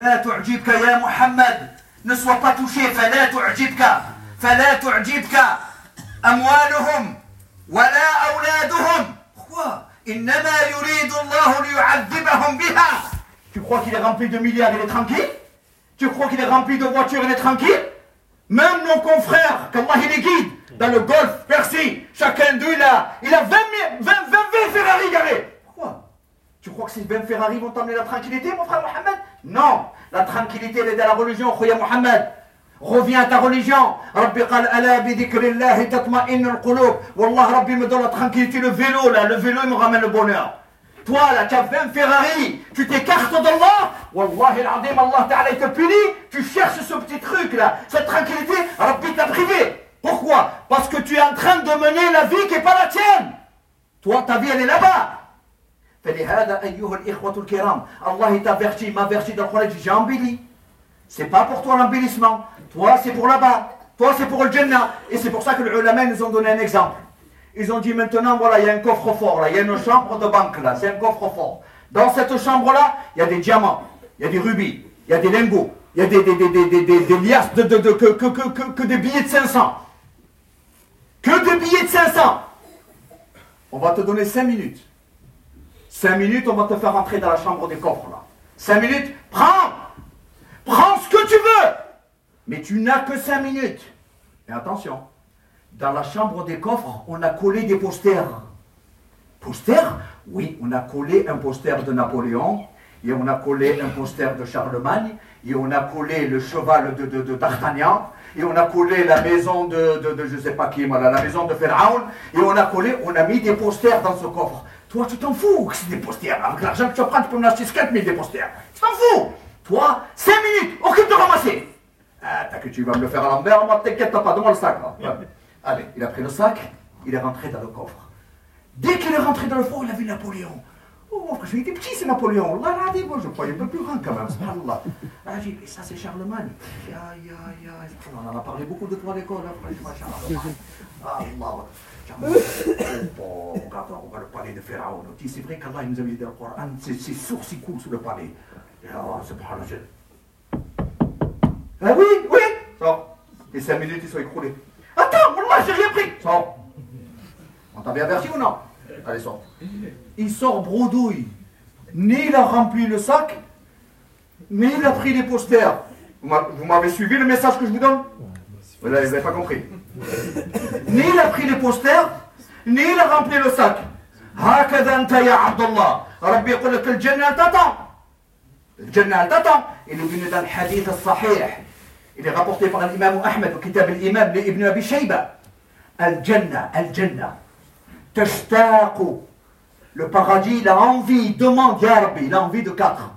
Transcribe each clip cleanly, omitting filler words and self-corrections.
لا تعجبك يا محمد. Ne sois pas touché. فلا تعجبك. فلا تعجبك أموالهم ولا أولادهم. Pourquoi? إنما يريد الله ليعذبهم بها. Tu crois qu'il est rempli de milliards, il est tranquille? Tu crois qu'il est rempli de voitures, il est tranquille? Même nos confrères, qu'Allah il les guide, dans le Golfe Persie, chacun d'eux il a 20 Ferrari garés. Pourquoi? Tu crois que ces 20 Ferrari vont t'emmener la tranquillité, mon frère Mohammed? Non, la tranquillité elle est dans la religion, Khoya Mohammed. Reviens à ta religion. Rabbi qal ala bi dhikrillahi tatma'innu al-qulub. Wallah, Rabbi me donne la tranquillité, le vélo là, le vélo il me ramène le bonheur. Toi là, tu as 20 Ferrari, tu t'écartes d'Allah, Wallahi al-Azim, Allah Ta'ala il te punit, tu cherches ce petit truc là, cette tranquillité, Rabbi t'a privé. Pourquoi? Parce que tu es en train de mener la vie qui n'est pas la tienne. Toi, ta vie elle est là-bas. فلهذا أيها الإخوة الكرام, Allah il t'avertit, m'avertit dans le Coran, j'ai embelli. C'est pas pour toi l'embellissement, toi c'est pour là-bas, toi c'est pour le Jannah. Et c'est pour ça que les ulama nous ont donné un exemple. Ils ont dit maintenant, voilà, il y a un coffre-fort là, il y a une chambre de banque là, c'est un coffre-fort. Dans cette chambre-là, il y a des diamants, il y a des rubis, il y a des lingots, il y a des liasses que des billets de 500. Que des billets de 500. On va te donner 5 minutes. 5 minutes, on va te faire rentrer dans la chambre des coffres là. 5 minutes, prends ce que tu veux. Mais tu n'as que 5 minutes. Et attention. Dans la chambre des coffres, on a collé des posters. Posters? Oui, on a collé un poster de Napoléon, et on a collé un poster de Charlemagne, et on a collé le cheval de D'Artagnan, et on a collé la maison de je ne sais pas qui, voilà, la maison de Pharaon, et on a mis des posters dans ce coffre. Toi, tu t'en fous que c'est des posters. Avec l'argent que tu vas prendre, tu peux me acheter 4 000 des posters. Tu t'en fous. Toi, 5 minutes, occupe de ramasser. Ah, t'as que tu vas me le faire à l'envers, moi, t'inquiète pas, donne-moi le sac. Là. Allez, il a pris le sac, il est rentré dans le coffre. Dès qu'il est rentré dans le fort, il a vu Napoléon. Oh, mon frère, il était petit, c'est Napoléon. Là, moi, je croyais un peu plus grand quand même, subhanallah. Ah, j'ai dit, ça, c'est Charlemagne. Aïe. On en a parlé beaucoup de toi à l'école, après, Charlemagne. Regarde le palais de Pharaon. C'est vrai qu'Allah nous a mis dans le Coran, ses sources coulent sous le palais. Subhanallah. Ah oui. Sors. Les 5 minutes, ils sont écroulés. Attends, Wallah, j'ai rien pris. Sors. On t'avait averti ou non? Allez, sors. Il sort bredouille. Ni il a rempli le sac, ni il a pris les posters. Vous m'avez suivi le message que je vous donne? Vous n'avez pas compris. Ni il a pris les posters, ni il a rempli le sac. هكذا أنت يا عبد الله. ربي يقول لك الجنة تطع. الجنة تطع. Il est venu dans le hadith sahih. Il est rapporté par l'imam Ahmed au kitab al-imam d'Ibn Abi Shayba. Al-Jannah, tashtaqu. Le paradis, il a envie, il demande, Ya Rabbi, il a envie de 4.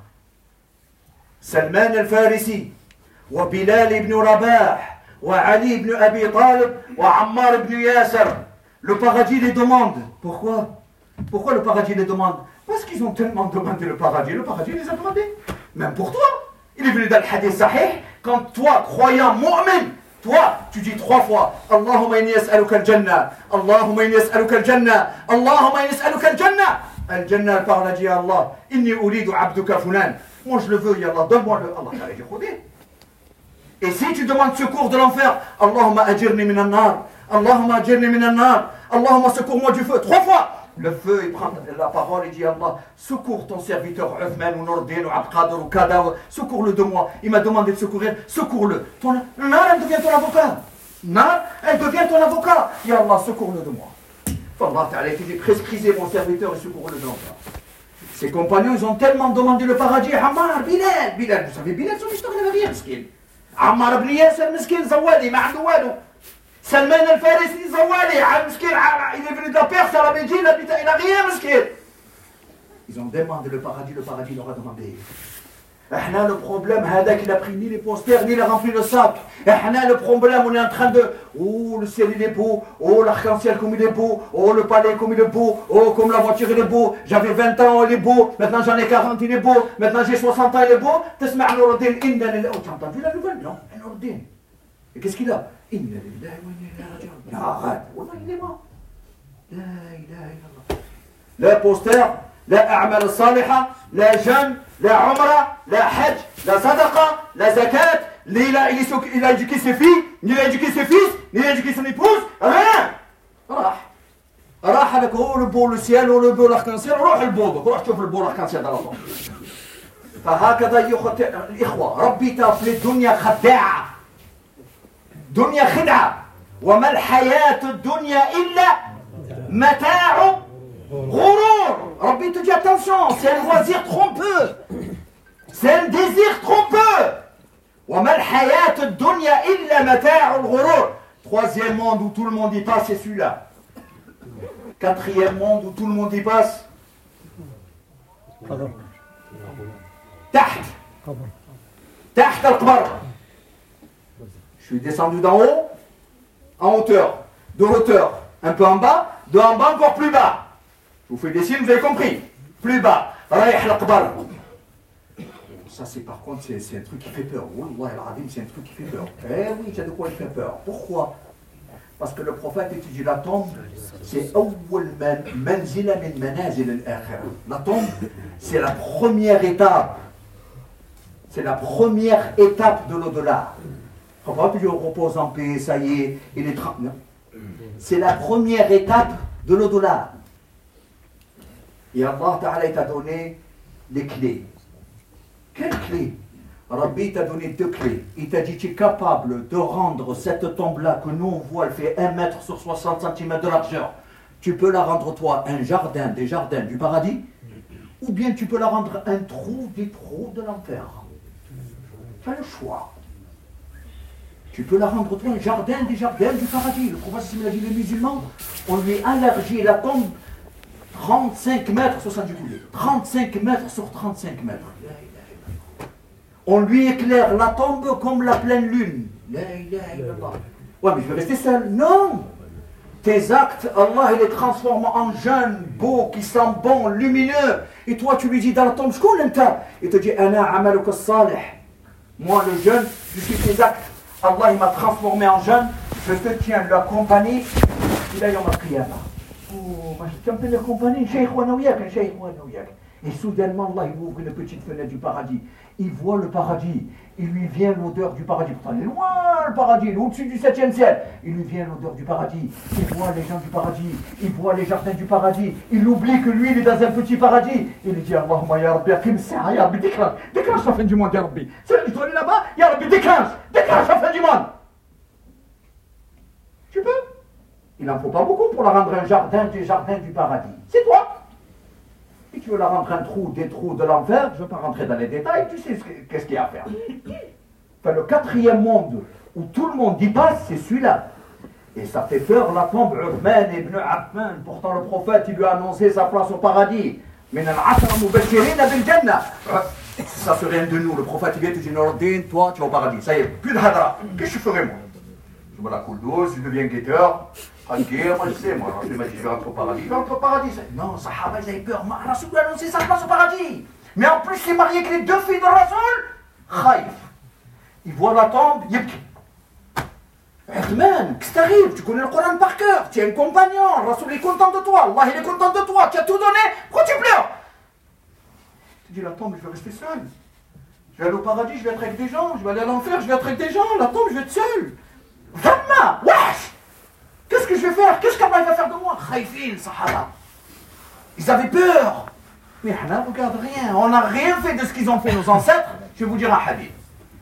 Salman al-Farisi, wa Bilal ibn Rabah, wa Ali ibn Abi Talib, wa Ammar ibn Yasser. Le paradis les demande. Pourquoi le paradis les demande? Parce qu'ils ont tellement demandé le paradis les a demandés. Même pour toi. Il est venu dans le hadith sahih, quand toi, croyant, mu'min, toi, tu dis 3 fois Allahumma inni as'aluka al-jannah, Allahumma inni as'aluka al-jannah, Allahumma inni as'aluka al-jannah. Al-jannah, elle parle, elle dit à Allah, inni uridu abduka fulan. Moi je le veux, ya Allah, donne-moi le. Allah t'allait dire khodé. Et si tu demandes secours de l'enfer, Allahumma ajirni min an-nar, Allahumma ajirni min an-nar, Allahumma secours-moi du feu. 3 fois. Le feu, il prend la parole et dit Allah, secours ton serviteur Uthman ou Nordin ou Abqadir ou Kada, secours-le de moi. Il m'a demandé de secourir, secours-le. Nar, elle devient ton avocat. Nar, elle devient ton avocat. Ya Allah, secours-le de moi. Allah Ta'ala, il dit prescrisez mon serviteur et secours-le de l'enfer. Ses compagnons, ils ont tellement demandé le paradis. Ammar, Bilal, vous savez, Bilal, son histoire, il n'avait rien, miskin. Ammar ibn Yasser, miskin, zawadi, ma'adouadou. Salman al-Farisi, Zawali, il est venu de la Perse à la Médine, il n'a rien, miskin. Ils ont demandé le paradis leur a demandé. Le problème, Hadak, il a pris ni les posters, ni il a rempli le sac. Le problème, on est en train de. Oh, le ciel il est beau, oh, l'arc-en-ciel comme il est beau, oh, le palais comme il est beau, oh, comme la voiture il est beau. J'avais 20 ans, il est beau, maintenant j'en ai 40, il est beau, maintenant j'ai 60 ans, il est beau. T'asma' Nourdin, inna lillahi. Oh, tu as entendu la nouvelle? Non, Nourdin. Et qu'est-ce qu'il a? Inna lillahi wa inna ilayhi raji'un. Arrête, wallah, il est mort. La ilaha illallah. Le poster, لا أعمال الصالحة، لا jeûne, la umrah, la hajj, la sadaqa, la zakat, il a éduqué ses filles, ni il a éduqué ses fils, ni il a éduqué son épouse, rien. راح هذاك هو البو السيال والبو الاركانسيال، روح البو روح شوف البو الاركانسيال على طول. فهكذا الإخوة، ربيتها في الدنيا خداعة، دنيا خدعة، وما الحياة الدنيا إلا متاع غرور. ربي te dit attention, c'est un loisir trompeux, c'est un désir trompeux. وما الحياة الدنيا إلا متاع الغرور. Troisième monde où tout le monde y passe, c'est celui-là. Quatrième monde où tout le monde y passe, تحت القبر. Je suis descendu d'en haut en hauteur, de hauteur un peu en bas, de en bas encore plus bas. Je vous fais des signes, vous avez compris. Plus bas, رايح القبر. Ça c'est par contre c'est un truc qui fait peur. Wallah al-Azim, c'est un truc qui fait peur. Eh oui, tu as de quoi il fait peur. Pourquoi? Parce que le prophète étudie la tombe, c'est أول منزلة من منازل الآخرة. La tombe, c'est la première étape. C'est la première étape de l'au-delà. On va plus repose en paix, ça y est, il est tranquille. C'est la première étape de l'au-delà. Et Allah Ta'ala t'a donné les clés. Quelles clés? Rabbi t'a donné 2 clés. Il t'a dit tu es capable de rendre cette tombe-là que nous on voit, elle fait 1 mètre sur 60 cm de largeur. Tu peux la rendre toi un jardin des jardins du paradis, ou bien tu peux la rendre un trou des trous de l'enfer. Tu as le choix. Tu peux la rendre toi un jardin des jardins du paradis. Le prophète il a dit les musulmans, on lui élargit la tombe 35 mètres sur 70 coulées. 35 mètres sur 35 mètres. On lui éclaire la tombe comme la pleine lune. La ilaha illallah. Ouais, mais je vais rester seul. Non! Tes actes, Allah, il les transforme en jeunes, beaux, qui sont bons, lumineux. Et toi, tu lui dis dans la tombe, je connais ta. Il te dit, Ana amaluka salih. Moi, le jeune, je suis tes actes. Allah, il m'a transformé en jeune. Je te tiens la compagnie. Il a eu ma qiyamah. Oh, tu me la compagnie, Cheikh Wanaouyak, Cheikh Wanaouyak. Et soudainement, Allah, il ouvre une petite fenêtre du paradis. Il voit le paradis. Il lui vient l'odeur du paradis. Pourtant, il est loin, le paradis. Il est au-dessus du 7e ciel. Il lui vient l'odeur du paradis. Il voit les gens du paradis. Il voit les jardins du paradis. Il oublie que lui, il est dans un petit paradis. Il lui dit, Allahumma ya Rabbi, akim sa'a, ya Rabbi, déclenche. Déclenche la fin du monde, ya Rabbi. C'est toi, là-bas, ya Rabbi, déclenche. Déclenche la fin du monde. Tu peux. Il n'en faut pas beaucoup pour la rendre un jardin des jardins du paradis. C'est toi. Et tu veux la rendre un trou des trous de l'enfer, je ne veux pas rentrer dans les détails, tu sais qu'est-ce qu'il y a à faire. Enfin, le 4e monde où tout le monde y passe, c'est celui-là. Et ça fait peur la tombe Uthman ibn Affan. Pourtant le prophète, il lui a annoncé sa place au paradis. Mais ça serait un de nous. Le prophète, il vient te dire, Nourdine, toi, tu vas au paradis. Ça y est, plus de hadra. Qu'est-ce que je ferai moi? Je me la coule douce, je deviens guetteur. Tranquille, moi je sais, moi, je vais rentrer au paradis. Je rentre au paradis. Non, Sahaba, ils avaient peur. Rasoul a annoncé sa place au paradis. Mais en plus, il est marié avec les 2 filles de Rasoul. Khaïf. Il voit la tombe, yibki. Uthman, qu'est-ce qui t'arrive? Tu connais le Coran par cœur. Tu es un compagnon. Rasoul est content de toi. Allah, il est content de toi. Tu as tout donné. Pourquoi tu pleures? Tu dis, la tombe, je vais rester seul. Je vais aller au paradis, je vais être avec des gens. Je vais aller à l'enfer, je vais être avec des gens. La tombe, je vais être seul. Vraiment, wesh! Qu'est-ce que je vais faire? Qu'est-ce qu'Allah va faire de moi? Khaïfin, Sahaba. Ils avaient peur. Mais on ne regarde rien. On n'a rien fait de ce qu'ils ont fait nos ancêtres. Je vais vous dire un hadith.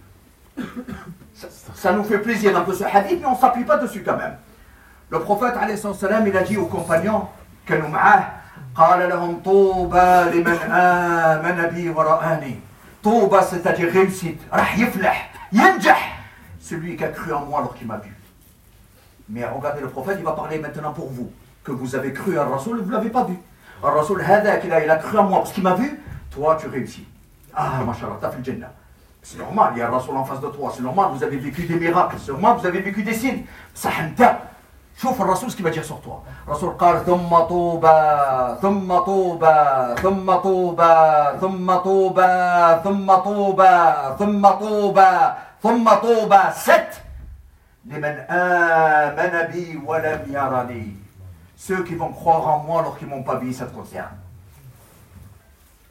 Ça nous fait plaisir un peu ce hadith, mais on ne s'appuie pas dessus quand même. Le prophète, alayhi salam, il a dit aux compagnons, كانوا معاه, قال لهم طوبى لمن آمن بي ورآني. طوبى, c'est-à-dire réussite. راح يفلح, ينجح. Celui qui a cru en moi alors qu'il m'a vu. Mais regardez, le prophète, il va parler maintenant pour vous. Que vous avez cru à Rasoul et vous ne l'avez pas vu. Rasoul, il a cru en moi parce qu'il m'a vu. Toi, tu réussis. Ah, mashallah, t'as fait le Jannah. C'est normal, il y a Rasoul en face de toi. C'est normal, vous avez vécu des miracles. C'est normal, vous avez vécu des signes. Sahanta. شوف الرسول ce qu'il va dire sur toi. Rasoul قال ثم طوبى ثم طوبى ثم طوبى ثم طوبى ثم طوبى ثم طوبى ثم طوبى 7. Ceux qui vont croire en moi alors qu'ils ne m'ont pas vu, ça te concerne.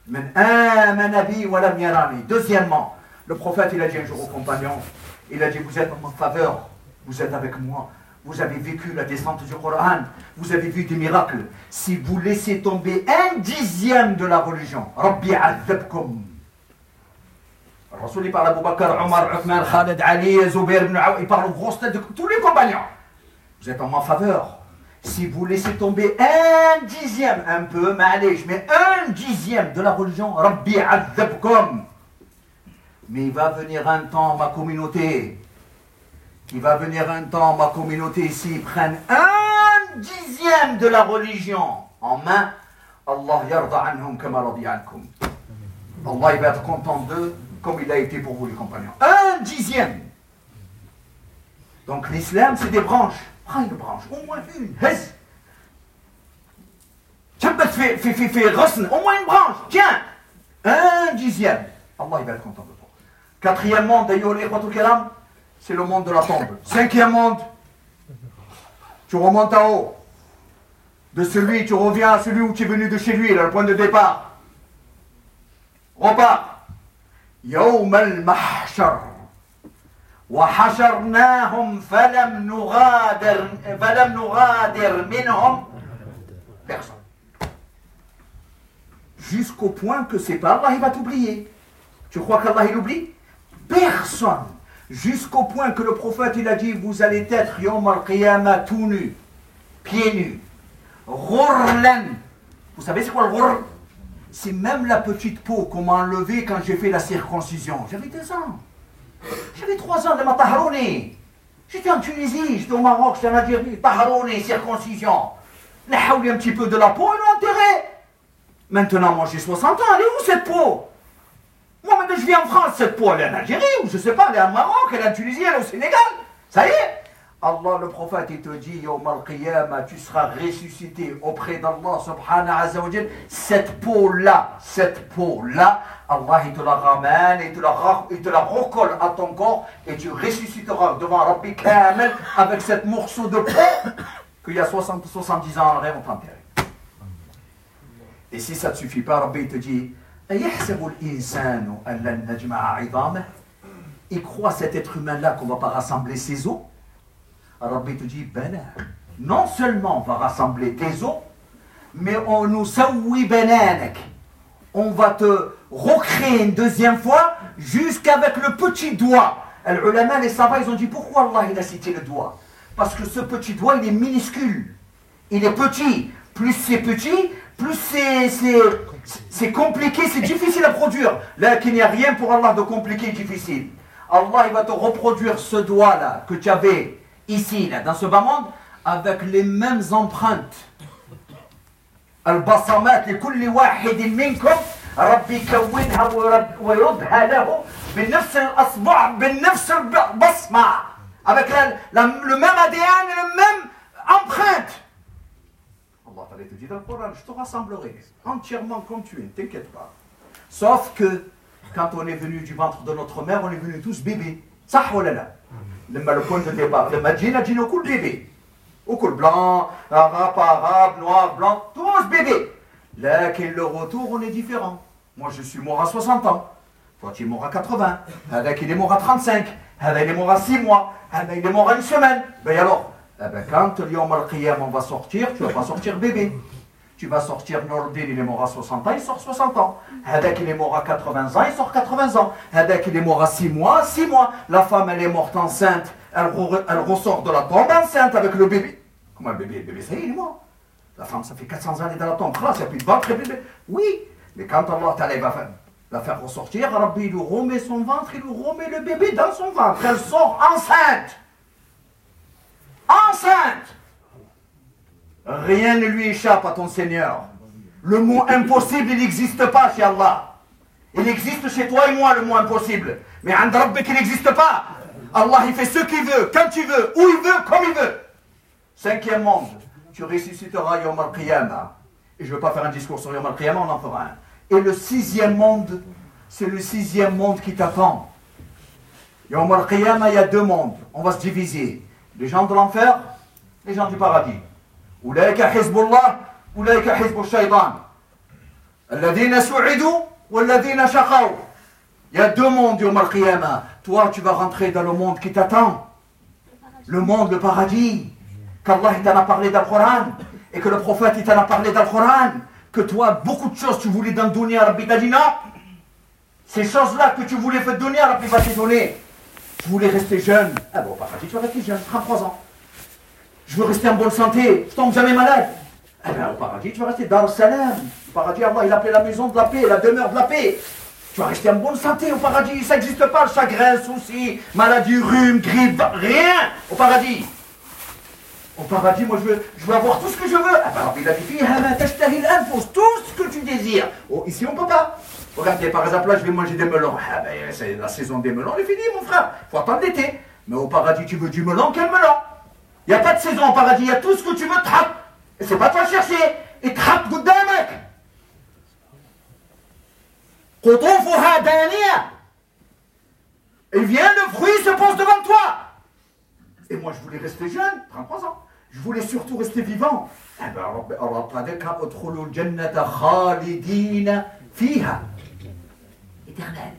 Deuxièmement, le prophète il a dit un jour aux compagnons, il a dit vous êtes en ma faveur, vous êtes avec moi, vous avez vécu la descente du Coran, vous avez vu des miracles. Si vous laissez tomber 1/10 de la religion, Rabbi azabkum. Le Rasoul il parle à Abu Bakr, Omar, Uthman, Khalid, Ali, Zubair ibn Aoun, il parle aux grosses têtes de tous les compagnons. Vous êtes en ma faveur. Si vous laissez tomber 1/10, un peu, mais 1/10 de la religion, Rabbi azabkum. Mais il va venir un temps, ma communauté, s'ils prennent 1/10 de la religion en main, Allah yarda anhum kama radi ankum. Allah il va être content d'eux comme il a été pour vous les compagnons. 1/10. Donc l'islam c'est des branches. Prends une branche, au moins une. Hez. Fais rasn, au moins une branche. Tiens. 1/10. Allah il va être content de toi. Quatrième monde, c'est le monde de la tombe. Cinquième monde, tu remontes en haut. De celui, tu reviens à celui où tu es venu de chez lui, là, le point de départ. Repars. Yawm al-mahshar. وحشرناهم فلم نغادر منهم personne. Jusqu'au point que c'est pas Allah, il va t'oublier. Tu crois qu'Allah il oublie? Personne. Jusqu'au point que le prophète il a dit vous allez être Yawm al-Qiyamah tout nu, pieds nus, ghurlan. Vous savez c'est quoi le ghurr? C'est même la petite peau qu'on m'a enlevée quand j'ai fait la circoncision. J'avais 2 ans. J'avais 3 ans de ma taharouni. J'étais en Tunisie, j'étais au Maroc, j'étais en Algérie. Taharouni, circoncision. On a haouli un petit peu de la peau et l'ont enterré. Maintenant, moi j'ai 60 ans, elle est où cette peau? Moi maintenant je vis en France, cette peau elle est en Algérie, ou je sais pas, elle est en Maroc, elle est en Tunisie, elle est au Sénégal. Ça y est. Allah le prophète il te dit, Yawm al-Qiyamah, tu seras ressuscité auprès d'Allah subhanahu wa ta'ala. Cette peau-là, Allah il te la ramène, il te la recolle à ton corps et tu ressusciteras devant Rabbi Kamel avec cette morceau de peau qu'il y a 70 ans en rêve on t'a enterré. Et si ça ne te suffit pas, Rabbi il te dit, il croit cet être humain-là qu'on ne va pas rassembler ses os. Rabbi te dit, ben, non seulement on va rassembler tes os, mais on nous saoui benanek. On va te recréer une deuxième fois jusqu'avec le petit doigt. Les ulama, les savants, ils ont dit pourquoi Allah il a cité le doigt? Parce que ce petit doigt, il est minuscule. Il est petit. Plus c'est petit, plus c'est compliqué, c'est difficile à produire. Là, qu'il n'y a rien pour Allah de compliqué et difficile. Allah, il va te reproduire ce doigt-là que tu avais ici, là, dans ce bas monde, avec les mêmes empreintes. البصمات لكل واحد منكم ربي يكونها ويردها له بنفس الأصبع بنفس البصمة avec le même ADN et la même empreinte. Allah te dit dans le Coran, je te rassemblerai entièrement comme tu es, t'inquiète pas. Sauf que quand on est venu du ventre de notre mère, on est venus tous bébés. Ça ou là. Le point de départ, le Madjina dit au bébé. Au col blanc, arabe, noir, blanc, tous bébés. Là, quel le retour, on est différent. Moi, je suis mort à 60 ans. Toi, tu es mort à 80. Avec, il est mort à 35. Avec, il est mort à 6 mois. Avec, il est mort à 1 semaine. Ben alors, quand le Yawm al-Qiyam, on va sortir, tu ne vas pas sortir bébé. Tu vas sortir Nordin, il est mort à 60 ans, il sort 60 ans. Hadak, il est mort à 80 ans, il sort 80 ans. Hadak, il est mort à 6 mois, 6 mois. La femme, elle est morte enceinte. Elle ressort de la tombe enceinte avec le bébé. Comment le bébé? Le bébé, ça y est, il est mort. La femme, ça fait 400 ans, elle est dans la tombe. Là, il n'y a plus de ventre, bébé. Oui, mais quand Allah va la faire ressortir, Rabbi, il lui remet son ventre, il lui remet le bébé dans son ventre. Elle sort enceinte. Enceinte. Rien ne lui échappe à ton Seigneur. Le mot impossible, il n'existe pas chez Allah. Il existe chez toi et moi, le mot impossible. Mais en Rabbik, il n'existe pas. Allah, il fait ce qu'il veut, quand il veut, où il veut, comme il veut. Cinquième monde, tu ressusciteras Yawm al-Qiyamah. Et je ne veux pas faire un discours sur Yawm al-Qiyamah, on en fera un. Et le 6e monde, c'est le 6e monde qui t'attend. Yawm al-Qiyamah, il y a 2 mondes. On va se diviser. Les gens de l'enfer, les gens du paradis. Oulaïka Hizbullah, Oulaïka Hizbul Shaytan. الذين سعدوا والذين شقوا. Il y a deux mondes yawm al-qiyamah. Toi, tu vas rentrer dans le monde qui t'attend. Le monde, le paradis. Qu'Allah t'en a parlé dans le Coran. Et que le prophète il t'en a parlé dans le Coran. Que toi, beaucoup de choses tu voulais dans le dunya, Rabbi t'a dit non. Ces choses-là que tu voulais faire donner, Rabbi va te donner. Je voulais rester jeune. Ah bon, au paradis, tu vas rester jeune, 33 ans. Je veux rester en bonne santé, je tombe jamais malade. Eh bien, au paradis, tu vas rester dans le salam. Au paradis, Allah, il appelait la maison de la paix, la demeure de la paix. Tu vas rester en bonne santé au paradis. Ça n'existe pas, le chagrin, souci, maladie, rhume, grippe, rien au paradis. Au paradis, moi, je veux avoir tout ce que je veux. Ah ben, il a dit, tout ce que tu désires. Oh, ici, on ne peut pas. Regardez, par exemple, là, je vais manger des melons. Ah ben, c'est la saison des melons, elle est finie, mon frère. Il faut attendre l'été. Mais au paradis, tu veux du melon, quel melon? Il n'y a pas de saison au paradis, il y a tout ce que tu veux, trappe. Et c'est pas toi chercher. Et trappe good mec. قطوفها دانية. Et vient le fruit se pose devant toi. Et moi je voulais rester jeune, 33 ans. Je voulais surtout rester vivant. Eh ben Allah t'a dit qu'adkhulu al-jannata khalidina fiha. Éternel.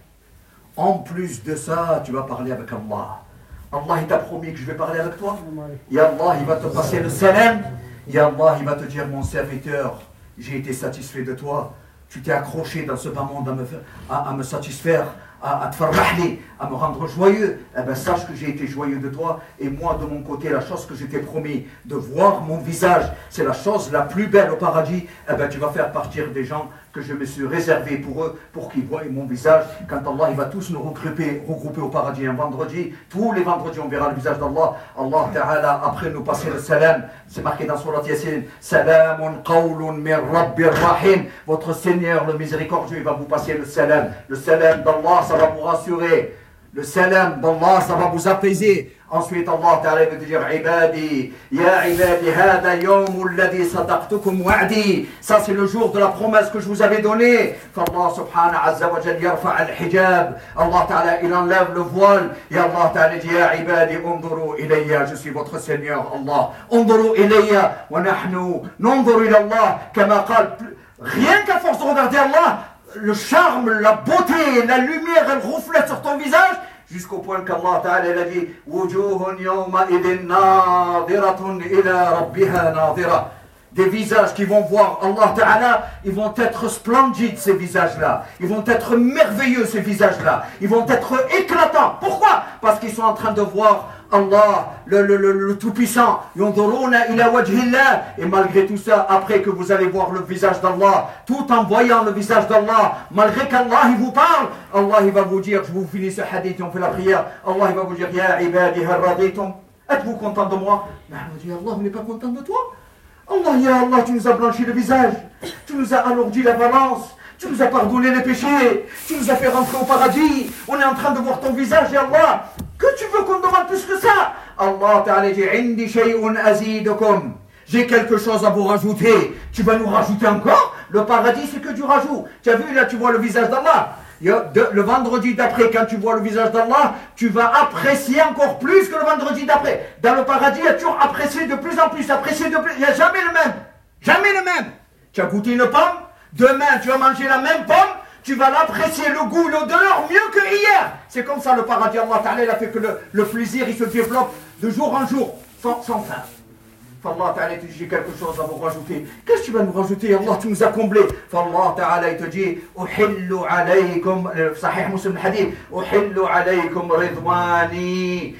En plus de ça, tu vas parler avec Allah. Allah il t'a promis que je vais parler avec toi. Et Allah il va te passer le salam. Et Allah il va te dire mon serviteur, j'ai été satisfait de toi. Tu t'es accroché dans ce bas monde à me satisfaire, à te faire rahli, à me rendre joyeux. Eh bien, sache que j'ai été joyeux de toi. Et moi, de mon côté, la chose que je t'ai promis, de voir mon visage, c'est la chose la plus belle au paradis. Eh bien, tu vas faire partir des gens que je me suis réservé pour eux, pour qu'ils voient mon visage. Quand Allah il va tous nous regrouper au paradis un vendredi, tous les vendredis on verra le visage d'Allah. Allah Ta'ala, après nous passer le salam, c'est marqué dans Surat Yasin, Salamun qawlun min Rabbir Rahim. Votre Seigneur, le miséricordieux, il va vous passer le salam. Le salam d'Allah, ça va vous rassurer. Le salam d'Allah, ça va vous apaiser. Ensuite, Allah Ta'ala va dire Ibadi, Ya Ibadi, hada yawmul ladhi sadaqtukum wa'di. Ça, c'est le jour de la promesse que je vous avais donnée. Qu'Allah Subhanahu Azza wa Jal yarfa al-hijab. Allah Ta'ala, il enlève le voile. Et Allah Ta'ala dit Ya Ibadi, unduru ilayya. Je suis votre Seigneur, Allah. Unduru ilayya. Wa nahnu nunduru ila Allah. Kama qal. Rien qu'à force de regarder Allah, le charme, la beauté, la lumière, elle reflète sur ton visage. Jusqu'au point qu'Allah Ta'ala a dit Wujuhun yawma idin nadiratun ila rabbiha nadira. Des visages qui vont voir Allah Ta'ala, ils vont être splendides ces visages-là. Ils vont être merveilleux ces visages-là. Ils vont être éclatants. Pourquoi? Parce qu'ils sont en train de voir Allah, le Tout-Puissant. Yunduruna ila wajhillah. Et malgré tout ça, après que vous allez voir le visage d'Allah, tout en voyant le visage d'Allah, malgré qu'Allah il vous parle, Allah il va vous dire, je vous finis ce hadith et on fait la prière, Allah il va vous dire, Ya ibadi hal raditum. Êtes-vous content de moi? Ben, on dit, Allah, on n'est pas content de toi. Allah, ya Allah, tu nous as blanchi le visage, tu nous as alourdi la balance, tu nous as pardonné les péchés, tu nous as fait rentrer au paradis, on est en train de voir ton visage, ya Allah. Que tu veux qu'on demande plus que ça? Allah Ta'ala dit Indi shay'un azidukum. J'ai quelque chose à vous rajouter. Tu vas nous rajouter encore? Le paradis, c'est que du rajout. Tu as vu, là, tu vois le visage d'Allah. Le vendredi d'après, quand tu vois le visage d'Allah, tu vas apprécier encore plus que le vendredi d'après. Dans le paradis, il y a toujours apprécié de plus en plus, apprécié de plus. Il n'y a jamais le même. Jamais le même. Tu as goûté une pomme, demain, tu vas manger la même pomme. Tu vas l'apprécier, le goût, l'odeur, mieux que hier. C'est comme ça le paradis. Allah Ta'ala, il a fait que le plaisir, il se développe de jour en jour, sans fin. Allah Ta'ala, il te dit, j'ai quelque chose à vous rajouter. Qu'est-ce que tu vas nous rajouter? Allah, tu nous as comblé. Allah Ta'ala, il te dit, Uhillu alaykum, Sahih Muslim hadith, Uhillu alaykum ridwani,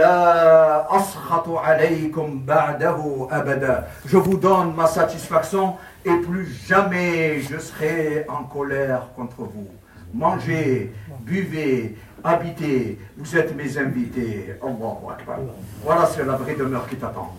fala askhatu alaykum ba'dahu abada. Je vous donne ma satisfaction et plus jamais je serai en colère contre vous. Mangez, buvez, habitez, vous êtes mes invités. Allahu Akbar. Voilà, c'est la vraie demeure qui t'attend.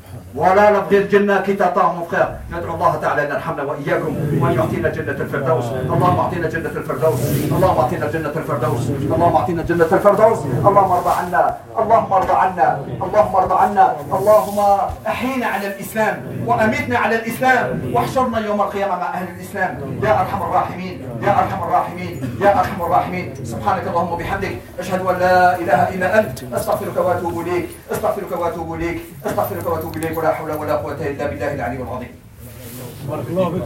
Voilà la vraie Jannah qui t'attend, mon frère. ندعو الله تعالى أن يرحمنا وإياكم وأن يعطينا جنة الفردوس. اللهم أعطينا جنة الفردوس. اللهم أعطينا جنة الفردوس. اللهم أعطينا جنة الفردوس. اللهم ارضى عنا. اللهم ارضى عنا. اللهم ارضى عنا. اللهم أحينا على الإسلام وأمتنا على الإسلام واحشرنا يوم القيامة مع أهل الإسلام. يا أرحم الراحمين. يا أرحم الراحمين. يا أرحم الراحمين. سبحانك اللهم وبحمدك أشهد أن لا إله إلا أنت أستغفرك وأتوب إليك. أستغفرك وأتوب إليك. أستغفرك وأتوب إليك. ولا حول ولا قوة إلا بالله العلي العظيم. بارك الله فيك.